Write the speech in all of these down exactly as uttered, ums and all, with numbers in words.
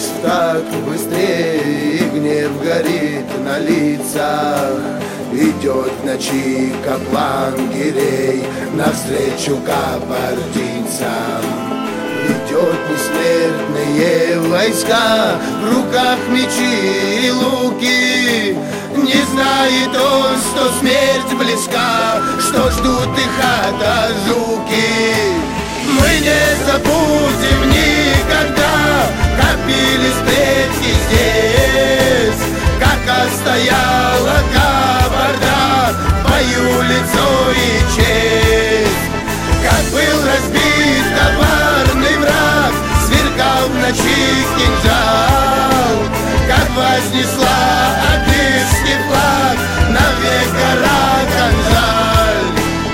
дождь, так быстрее, и гнев горит на лицах. Идет в ночи каплан Гирей навстречу кабардинцам. Ведет бессмертные войска, в руках мечи и луки. Не знает он, что смерть близка, что ждут их ада жуки. Мы не забудем никогда, как бились предки здесь, как отстояла кабарда в бою лицо и честь. Как был разбит коварный враг, сверкал в ночи кинжал, как вознесла одесский флаг навек гора Канжаль.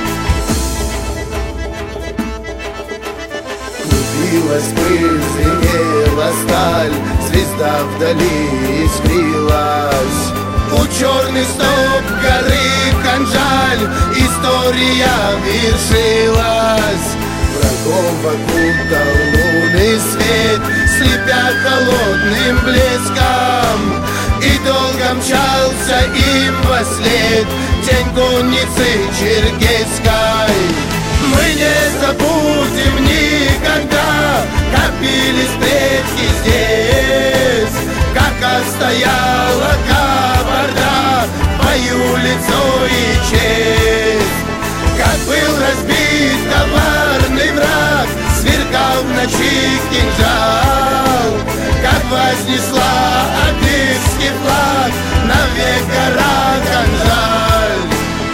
Клубилась пыль, звенела сталь, звезда вдали искрилась. У черный стоп горы Канжаль история вершилась. Врагом окутал лунный свет, слепя холодным блеском, и долго мчался им вослед тень конницы черкесской. Мы не забудем никогда, как бились предки здесь, как отстояла кабарда в бою лицо и честь. Как был разбит коварный враг, сверкал в ночи кинжал, как вознесла одесский флаг навек гора Канжаль.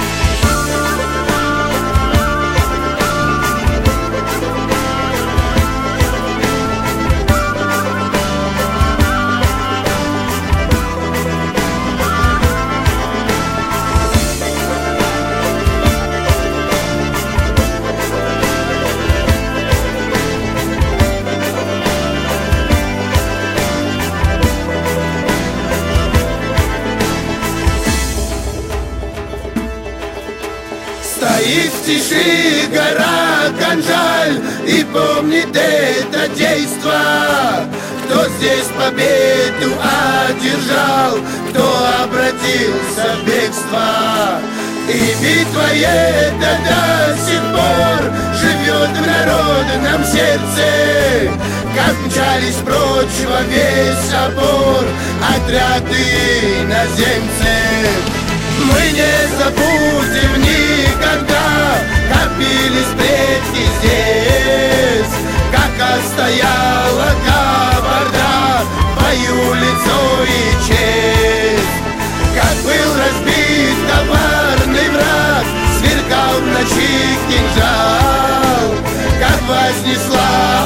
Стоит в тиши гора Канжаль и помнит это действо. Кто здесь победу одержал, кто обратился в бегство. И битва эта до сих пор живет в народном сердце. Как мчались прочь во весь опор отряды иноземцев. Мы не забудем никогда, как бились предки здесь, как отстояла кабарда в бою лицо и честь. Как был разбит коварный враг, сверкал в ночи кинжал, как вознесла